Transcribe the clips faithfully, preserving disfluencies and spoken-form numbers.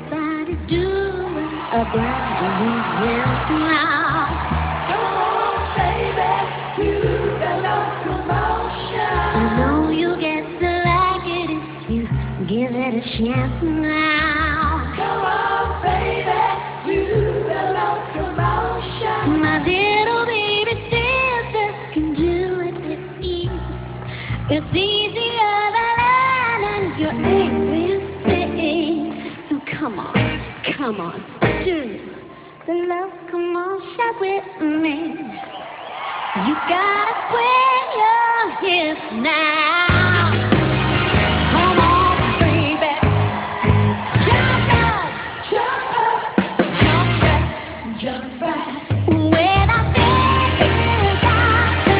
Everybody doing a blind dance now. Come on, baby, do the locomotion. I know you get to like it if you give it a chance now. Come on, baby, do the locomotion. My little baby sisters can do it with ease. It's easier than learning your A B Cs. So come on, come on, do the locomotion with me. You gotta swing your hips now. Come on, baby. Jump up, jump up, jump back, jump back. When I think you got to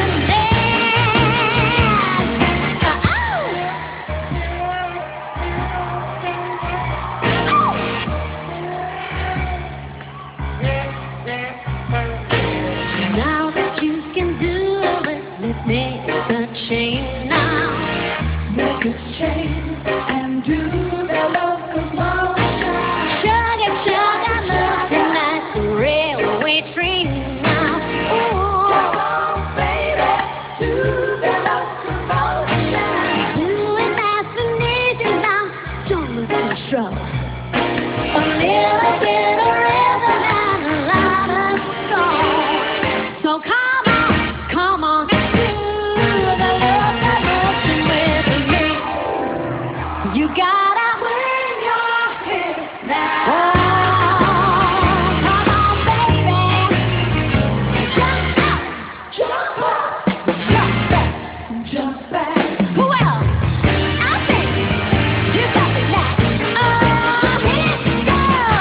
dance. Now that you can do it, let's make a change now. Make a change and do the locomotion. Chug it, chug it, motion like a railway train now. Ooh. Come on, baby, do the locomotion. Do it nice and easy now. Don't lose control. A little bit of rhythm and a lot of soul. So come on, come on, do the locomotion with me. You gotta swing your hips now. Oh, come on, baby. Jump up, jump up, jump back, jump back. Who else? I think you got me now. Oh, here we go.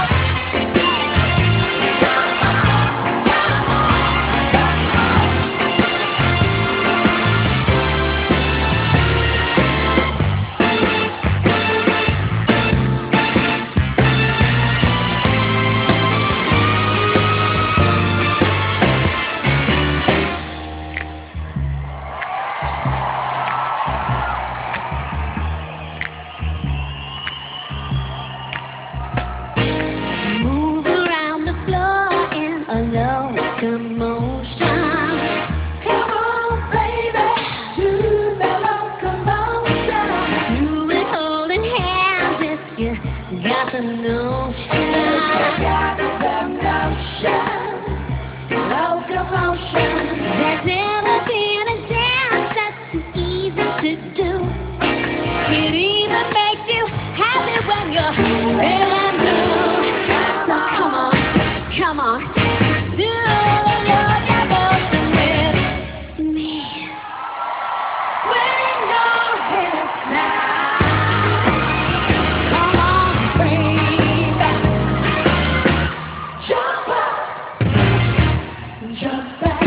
Move around the floor in a locomotion. Come on, baby, do the locomotion. Do it holding hands if you got the notion. If you got the notion, locomotion. There's never been a dance that's too easy to do. It even makes you happy when you're feeling blue. So come on, come on, do the locomotion with me. Swing your hips now. Come on, baby. Jump up, jump back.